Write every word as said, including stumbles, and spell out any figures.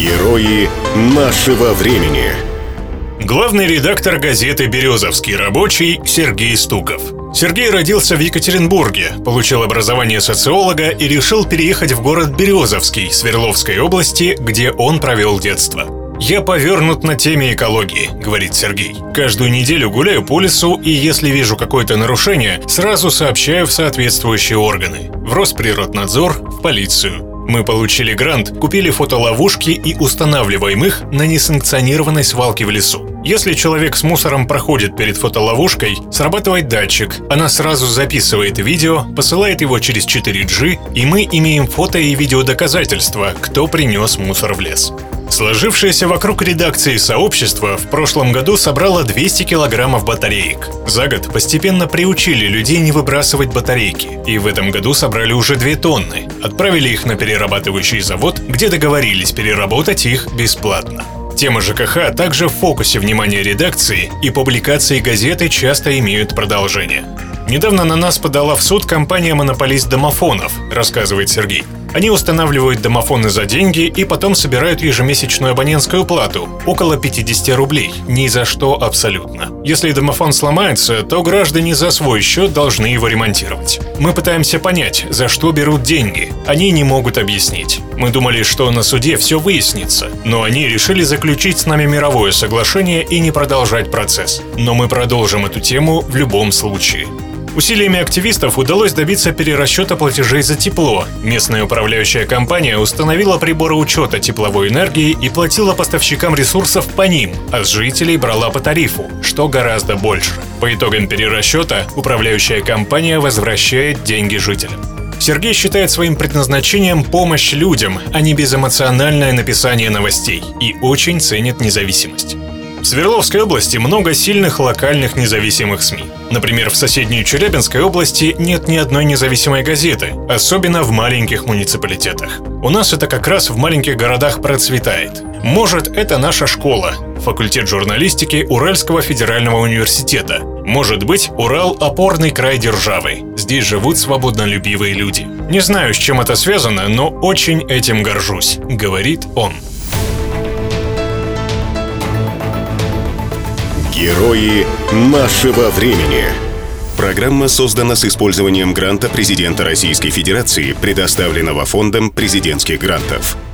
Герои нашего времени. Главный редактор газеты «Березовский рабочий» Сергей Стуков. Сергей родился в Екатеринбурге, получил образование социолога и решил переехать в город Березовский Свердловской области, где он провел детство. «Я повернут на теме экологии», — говорит Сергей. «Каждую неделю гуляю по лесу, и если вижу какое-то нарушение, сразу сообщаю в соответствующие органы. В Росприроднадзор, в полицию. Мы получили грант, купили фотоловушки и устанавливаем их на несанкционированной свалке в лесу. Если человек с мусором проходит перед фотоловушкой, срабатывает датчик, она сразу записывает видео, посылает его через четыре джи, и мы имеем фото и видеодоказательства, кто принес мусор в лес». Сложившееся вокруг редакции сообщество в прошлом году собрало двести килограммов батареек. За год постепенно приучили людей не выбрасывать батарейки, и в этом году собрали уже две тонны. Отправили их на перерабатывающий завод, где договорились переработать их бесплатно. Тема ЖКХ также в фокусе внимания редакции, и публикации газеты часто имеют продолжение. «Недавно на нас подала в суд компания-монополист домофонов», — рассказывает Сергей. Они устанавливают домофоны за деньги и потом собирают ежемесячную абонентскую плату – около пятьдесят рублей. Ни за что абсолютно. Если домофон сломается, то граждане за свой счет должны его ремонтировать. Мы пытаемся понять, за что берут деньги. Они не могут объяснить. Мы думали, что на суде все выяснится, но они решили заключить с нами мировое соглашение и не продолжать процесс. Но мы продолжим эту тему в любом случае. Усилиями активистов удалось добиться перерасчета платежей за тепло. Местная управляющая компания установила приборы учета тепловой энергии и платила поставщикам ресурсов по ним, а с жителей брала по тарифу, что гораздо больше. По итогам перерасчета управляющая компания возвращает деньги жителям. Сергей считает своим предназначением помощь людям, а не безэмоциональное написание новостей, и очень ценит независимость. В Свердловской области много сильных локальных независимых СМИ. Например, в соседней Челябинской области нет ни одной независимой газеты, особенно в маленьких муниципалитетах. У нас это как раз в маленьких городах процветает. Может, это наша школа, факультет журналистики Уральского федерального университета. Может быть, Урал – опорный край державы. Здесь живут свободолюбивые люди. Не знаю, с чем это связано, но очень этим горжусь, говорит он. Герои нашего времени. Программа создана с использованием гранта президента Российской Федерации, предоставленного Фондом президентских грантов.